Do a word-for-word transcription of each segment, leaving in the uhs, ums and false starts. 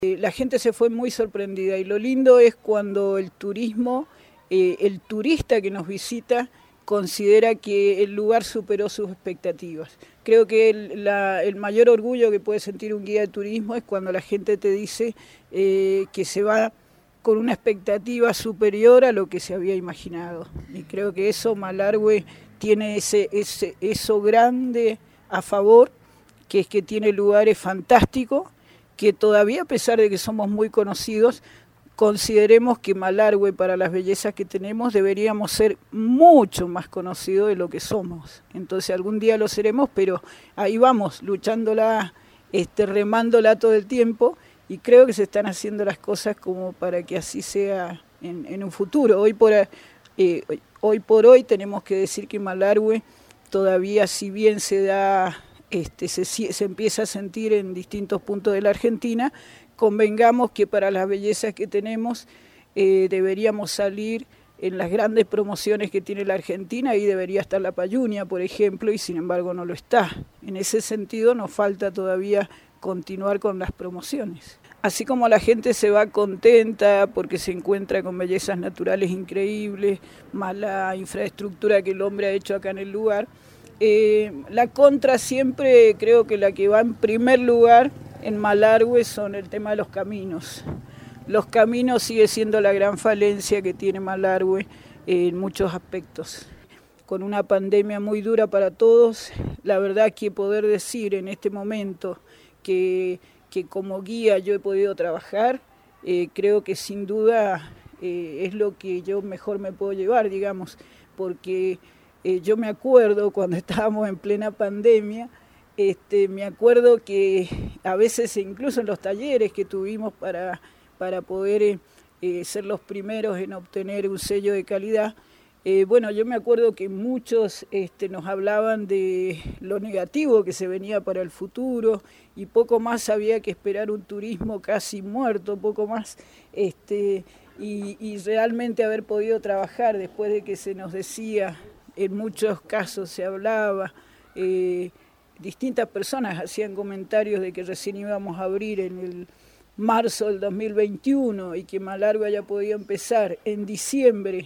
La gente se fue muy sorprendida y lo lindo es cuando el turismo, eh, el turista que nos visita considera que el lugar superó sus expectativas. Creo que el, la, el mayor orgullo que puede sentir un guía de turismo es cuando la gente te dice eh, que se va con una expectativa superior a lo que se había imaginado. Y creo que eso Malargüe tiene ese, ese, eso grande a favor, que es que tiene lugares fantásticos, que todavía a pesar de que somos muy conocidos, consideremos que Malargüe, para las bellezas que tenemos, deberíamos ser mucho más conocidos de lo que somos. Entonces algún día lo seremos, pero ahí vamos, luchándola, este, remándola todo el tiempo, y creo que se están haciendo las cosas como para que así sea en, en un futuro. Hoy por, eh, hoy por hoy tenemos que decir que Malargüe todavía, si bien se da... Este, se, se empieza a sentir en distintos puntos de la Argentina, convengamos que para las bellezas que tenemos eh, deberíamos salir en las grandes promociones que tiene la Argentina, y debería estar la Payunia, por ejemplo, y sin embargo no lo está. En ese sentido nos falta todavía continuar con las promociones. Así como la gente se va contenta porque se encuentra con bellezas naturales increíbles, más la infraestructura que el hombre ha hecho acá en el lugar, Eh, la contra siempre, creo que la que va en primer lugar en Malargüe son el tema de los caminos. Los caminos sigue siendo la gran falencia que tiene Malargüe eh, en muchos aspectos. Con una pandemia muy dura para todos, la verdad que poder decir en este momento que, que como guía yo he podido trabajar, eh, creo que sin duda eh, es lo que yo mejor me puedo llevar, digamos, porque... Eh, yo me acuerdo cuando estábamos en plena pandemia, este, me acuerdo que a veces incluso en los talleres que tuvimos para, para poder eh, ser los primeros en obtener un sello de calidad, eh, bueno, yo me acuerdo que muchos este, nos hablaban de lo negativo que se venía para el futuro, y poco más había que esperar un turismo casi muerto, poco más, este, y, y realmente haber podido trabajar después de que se nos decía... En muchos casos se hablaba, eh, distintas personas hacían comentarios de que recién íbamos a abrir en el marzo del dos mil veintiuno y que Malargüe haya podido empezar en diciembre,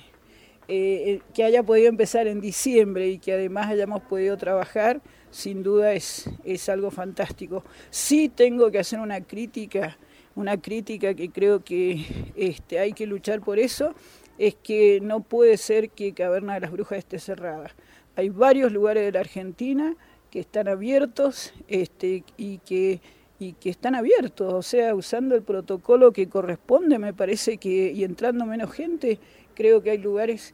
eh, que haya podido empezar en diciembre y que además hayamos podido trabajar, sin duda es, es algo fantástico. Sí tengo que hacer una crítica, una crítica que creo que este, hay que luchar por eso, es que no puede ser que Caverna de las Brujas esté cerrada. Hay varios lugares de la Argentina que están abiertos este, y, que, y que están abiertos, o sea, usando el protocolo que corresponde, me parece que, y entrando menos gente, creo que hay lugares,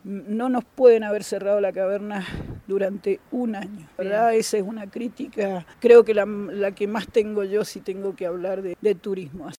no nos pueden haber cerrado la caverna durante un año, ¿verdad? Esa es una crítica, creo que la, la que más tengo yo si tengo que hablar de, de turismo.